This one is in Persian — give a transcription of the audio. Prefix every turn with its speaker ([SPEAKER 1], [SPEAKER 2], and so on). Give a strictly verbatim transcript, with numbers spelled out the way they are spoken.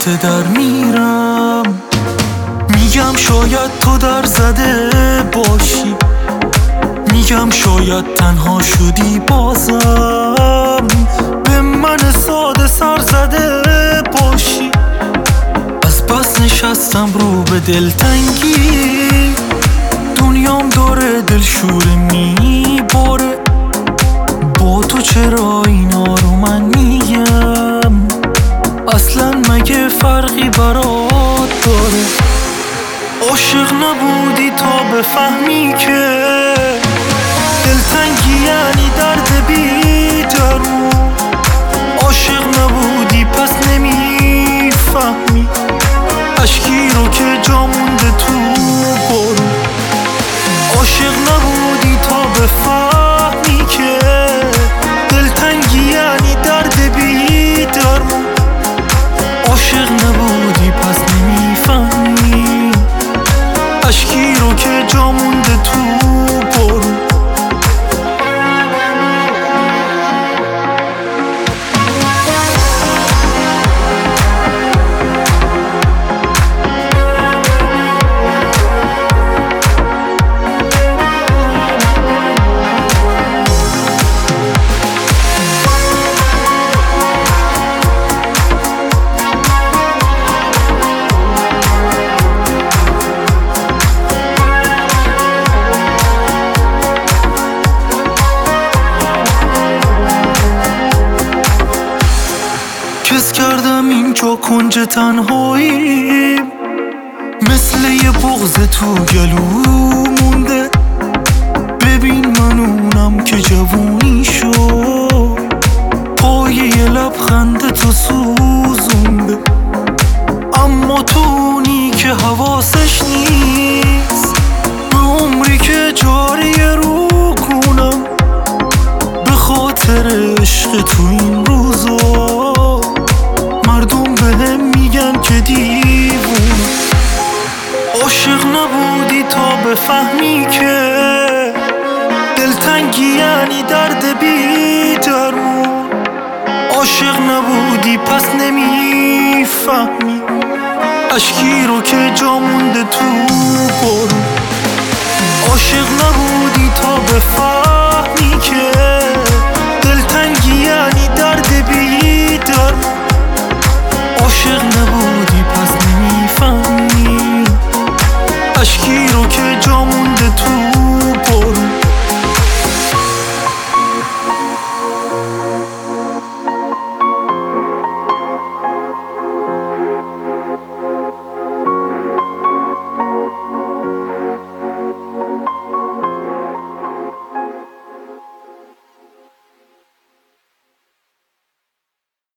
[SPEAKER 1] لحظه در میرم. میگم شاید تو در زده باشی، میگم شاید تنها شدی بازم، به من ساده سر زده باشی. از بس نشستم رو به دلتنگی، دنیام داره دلشوره میباره. با تو چرا اینا رو من میگم؟ اصلا مگه فرقی برات داره؟ عاشق نبودی تا بفهمی که دلتنگی یعنی درد بی درمون. عاشق نبودی پس نمیفهمی اشکی رو که جا مونده تو بارون. عاشق نبودی تا بفهمی که دلتنگی یعنی درد بی درمون. عاشق نبودی پس نمیفهمی اشکی رو که جا مونده تو بارون. کس کردم اینجا کنج تنهایی، مثل یه بغض تو گلو مونده. ببین من اونم که جوونی شو، پای یه لبخند تو سوزونده. اما تو اونی که حواسش نیست، به عمری که جاری رو کنم، به خاطر عشق تو این روزا مردم بهم میگن که دیوونه. عاشق نبودی تا بفهمی که دلتنگی یعنی درد بی درمون. عاشق نبودی پس نمیفهمی اشکی رو که جا مونده تو بارون. عاشق نبودی تا بفهمی که دلتنگی یعنی درد بی درمون. عاشق نبودی پس نمیفهمی اشکی رو که جا